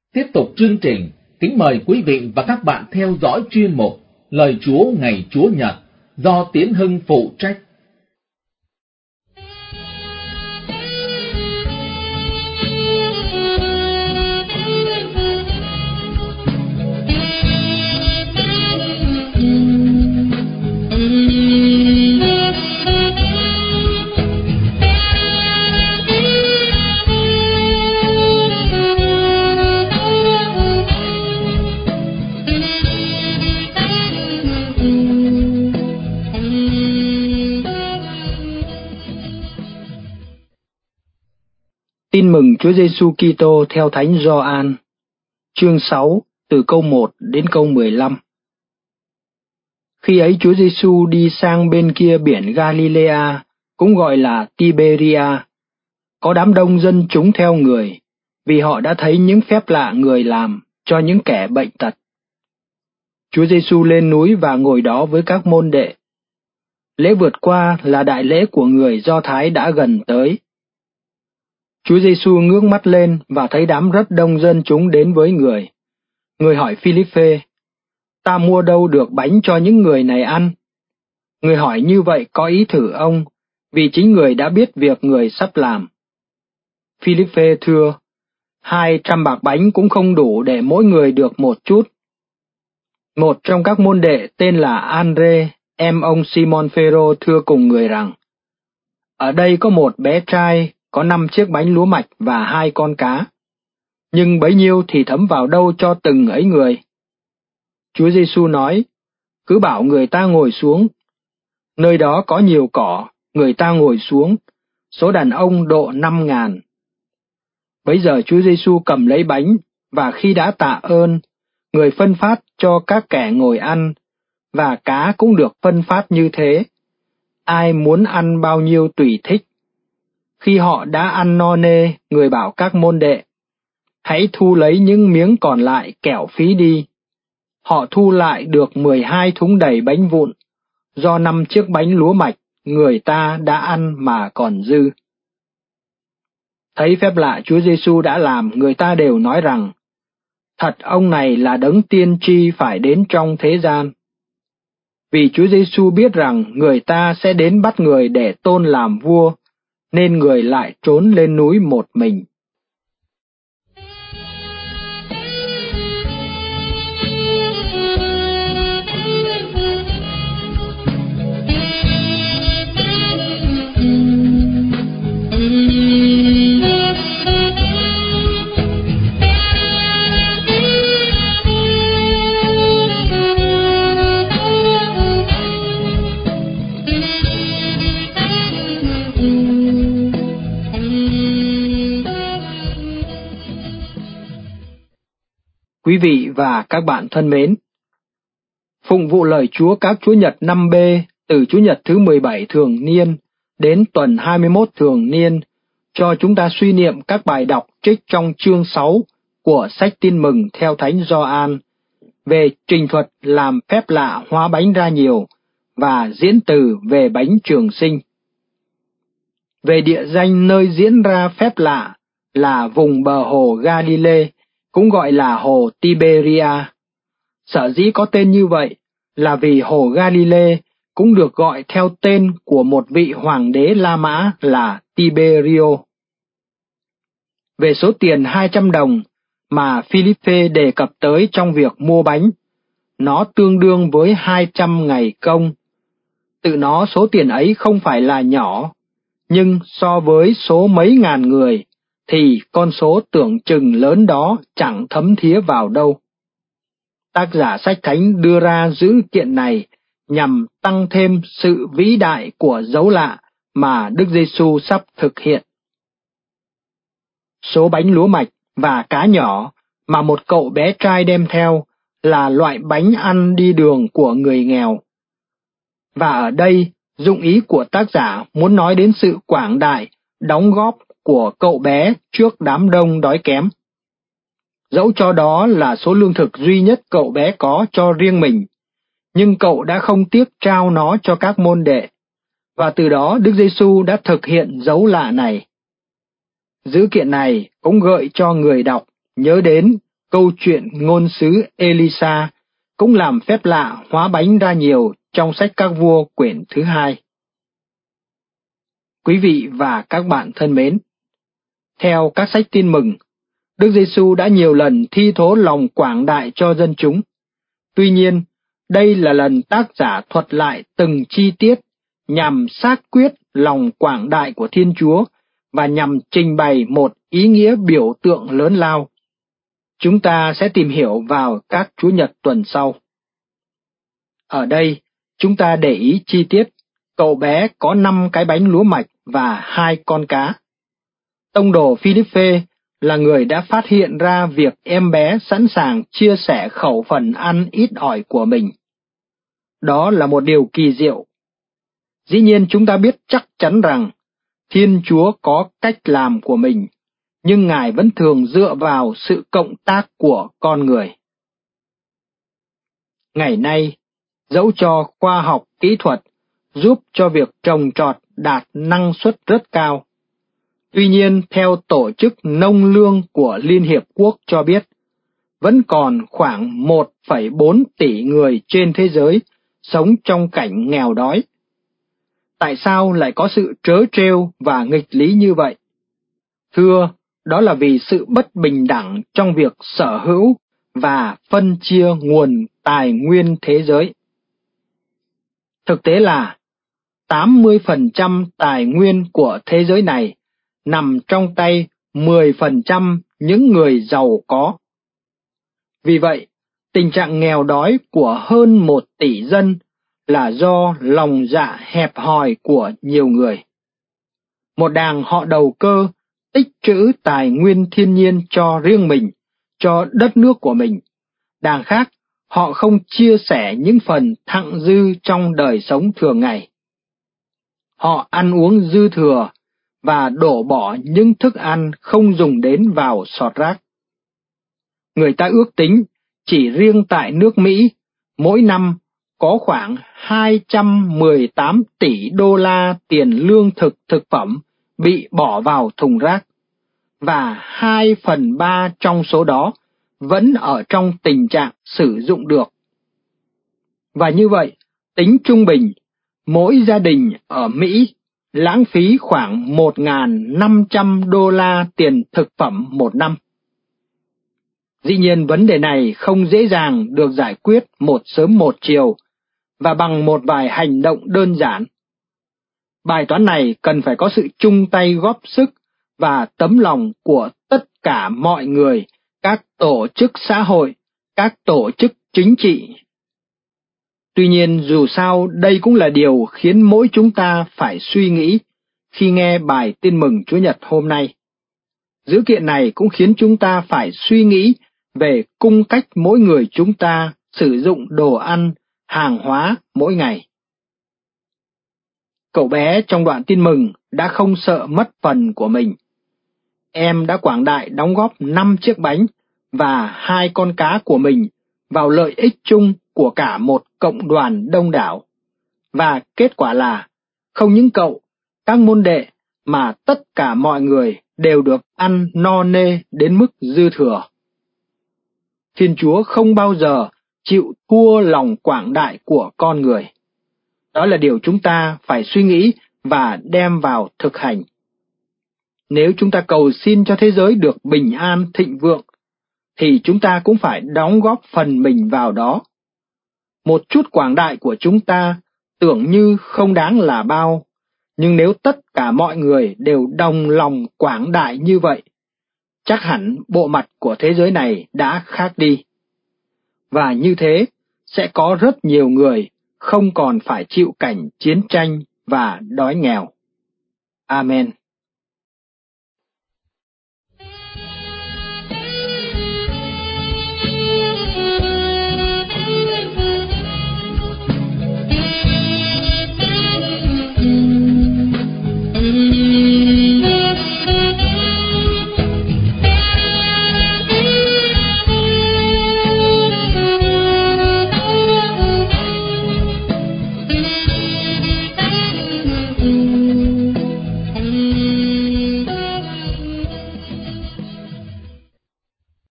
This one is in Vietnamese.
Tiếp tục chương trình, kính mời quý vị và các bạn theo dõi chuyên mục Lời Chúa ngày Chúa Nhật do Tiến Hưng phụ trách. Tin mừng Chúa Giêsu Kitô theo Thánh Gioan, chương 6, từ câu 1 đến câu 15. Khi ấy Chúa Giêsu đi sang bên kia biển Galilea, cũng gọi là Tiberia. Có đám đông dân chúng theo người, vì họ đã thấy những phép lạ người làm cho những kẻ bệnh tật. Chúa Giêsu lên núi và ngồi đó với các môn đệ. Lễ vượt qua là đại lễ của người Do Thái đã gần tới. Chúa Giêsu ngước mắt lên và thấy đám rất đông dân chúng đến với người. Người hỏi Phi-líp-phê: "Ta mua đâu được bánh cho những người này ăn?" Người hỏi như vậy có ý thử ông, vì chính người đã biết việc người sắp làm. Phi-líp-phê thưa: 200 bạc bánh cũng không đủ để mỗi người được một chút. Một trong các môn đệ tên là An-rê, em ông Simon Phêrô thưa cùng người rằng: "Ở đây có một bé trai có 5 chiếc bánh lúa mạch và 2 con cá, nhưng bấy nhiêu thì thấm vào đâu cho từng ấy người?" Chúa Giêsu nói: "Cứ bảo người ta ngồi xuống." Nơi đó có nhiều cỏ, người ta ngồi xuống, số đàn ông độ 5.000. Bấy giờ Chúa Giêsu cầm lấy bánh, và khi đã tạ ơn, người phân phát cho các kẻ ngồi ăn, và cá cũng được phân phát như thế. Ai muốn ăn bao nhiêu tùy thích. Khi họ đã ăn no nê, người bảo các môn đệ: "Hãy thu lấy những miếng còn lại kẻo phí đi." Họ thu lại được 12 thúng đầy bánh vụn, do 5 chiếc bánh lúa mạch người ta đã ăn mà còn dư. Thấy phép lạ Chúa Giêsu đã làm, người ta đều nói rằng: "Thật ông này là đấng tiên tri phải đến trong thế gian." Vì Chúa Giêsu biết rằng người ta sẽ đến bắt người để tôn làm vua, nên người lại trốn lên núi một mình. Quý vị và các bạn thân mến, phụng vụ lời Chúa các Chúa Nhật 5B từ Chúa Nhật thứ 17 thường niên đến tuần 21 thường niên, cho chúng ta suy niệm các bài đọc trích trong chương 6 của sách Tin mừng theo Thánh Gioan về trình thuật làm phép lạ hóa bánh ra nhiều và diễn từ về bánh trường sinh. Về địa danh nơi diễn ra phép lạ là vùng bờ hồ Galilee, cũng gọi là hồ Tiberia. Sở dĩ có tên như vậy là vì hồ Galilee cũng được gọi theo tên của một vị hoàng đế La Mã là Tiberio. Về số tiền 200 đồng mà Phi-líp-phê đề cập tới trong việc mua bánh, nó tương đương với 200 ngày công. Tự nó số tiền ấy không phải là nhỏ, nhưng so với số mấy ngàn người, thì con số tưởng chừng lớn đó chẳng thấm thía vào đâu. Tác giả sách thánh đưa ra dữ kiện này nhằm tăng thêm sự vĩ đại của dấu lạ mà Đức Giêsu sắp thực hiện. Số bánh lúa mạch và cá nhỏ mà một cậu bé trai đem theo là loại bánh ăn đi đường của người nghèo. Và ở đây, dụng ý của tác giả muốn nói đến sự quảng đại, đóng góp của cậu bé trước đám đông đói kém. Dẫu cho đó là số lương thực duy nhất cậu bé có cho riêng mình, nhưng cậu đã không tiếc trao nó cho các môn đệ, và từ đó Đức Giêsu đã thực hiện dấu lạ này. Dữ kiện này cũng gợi cho người đọc nhớ đến câu chuyện ngôn sứ Elisa cũng làm phép lạ hóa bánh ra nhiều trong sách Các Vua quyển thứ 2. Quý vị và các bạn thân mến, theo các sách Tin Mừng, Đức Giêsu đã nhiều lần thi thố lòng quảng đại cho dân chúng. Tuy nhiên, đây là lần tác giả thuật lại từng chi tiết nhằm xác quyết lòng quảng đại của Thiên Chúa và nhằm trình bày một ý nghĩa biểu tượng lớn lao. Chúng ta sẽ tìm hiểu vào các Chúa Nhật tuần sau. Ở đây, chúng ta để ý chi tiết, cậu bé có 5 cái bánh lúa mạch và 2 con cá. Tông đồ Philippe là người đã phát hiện ra việc em bé sẵn sàng chia sẻ khẩu phần ăn ít ỏi của mình. Đó là một điều kỳ diệu. Dĩ nhiên chúng ta biết chắc chắn rằng Thiên Chúa có cách làm của mình, nhưng Ngài vẫn thường dựa vào sự cộng tác của con người. Ngày nay, dẫu cho khoa học kỹ thuật giúp cho việc trồng trọt đạt năng suất rất cao, tuy nhiên theo Tổ chức Nông lương của Liên Hiệp Quốc cho biết, vẫn còn khoảng 1,4 tỷ người trên thế giới sống trong cảnh nghèo đói. Tại sao lại có sự trớ trêu và nghịch lý như vậy? Thưa, đó là vì sự bất bình đẳng trong việc sở hữu và phân chia nguồn tài nguyên thế giới. Thực tế là 80% tài nguyên của thế giới này nằm trong tay 10% những người giàu có. Vì vậy, tình trạng nghèo đói của hơn 1 tỷ dân là do lòng dạ hẹp hòi của nhiều người. Một đảng họ đầu cơ tích trữ tài nguyên thiên nhiên cho riêng mình, cho đất nước của mình. Đảng khác, họ không chia sẻ những phần thặng dư trong đời sống thường ngày. Họ ăn uống dư thừa và đổ bỏ những thức ăn không dùng đến vào sọt rác. Người ta ước tính chỉ riêng tại nước Mỹ, mỗi năm có khoảng 218 tỷ đô la tiền lương thực thực phẩm bị bỏ vào thùng rác, và 2/3 trong số đó vẫn ở trong tình trạng sử dụng được. Và như vậy, tính trung bình, mỗi gia đình ở Mỹ lãng phí khoảng 1.500 đô la tiền thực phẩm một năm. Dĩ nhiên vấn đề này không dễ dàng được giải quyết một sớm một chiều và bằng một vài hành động đơn giản. Bài toán này cần phải có sự chung tay góp sức và tấm lòng của tất cả mọi người, các tổ chức xã hội, các tổ chức chính trị. Tuy nhiên dù sao đây cũng là điều khiến mỗi chúng ta phải suy nghĩ khi nghe bài Tin Mừng Chúa Nhật hôm nay. Dữ kiện này cũng khiến chúng ta phải suy nghĩ về cung cách mỗi người chúng ta sử dụng đồ ăn, hàng hóa mỗi ngày. Cậu bé trong đoạn tin mừng đã không sợ mất phần của mình. Em đã quảng đại đóng góp 5 chiếc bánh và 2 con cá của mình vào lợi ích chung của cả một cộng đoàn đông đảo. Và kết quả là, không những cậu, các môn đệ, mà tất cả mọi người đều được ăn no nê đến mức dư thừa. Thiên Chúa không bao giờ chịu thua lòng quảng đại của con người. Đó là điều chúng ta phải suy nghĩ và đem vào thực hành. Nếu chúng ta cầu xin cho thế giới được bình an thịnh vượng, thì chúng ta cũng phải đóng góp phần mình vào đó. Một chút quảng đại của chúng ta tưởng như không đáng là bao, nhưng nếu tất cả mọi người đều đồng lòng quảng đại như vậy, chắc hẳn bộ mặt của thế giới này đã khác đi. Và như thế, sẽ có rất nhiều người không còn phải chịu cảnh chiến tranh và đói nghèo. Amen.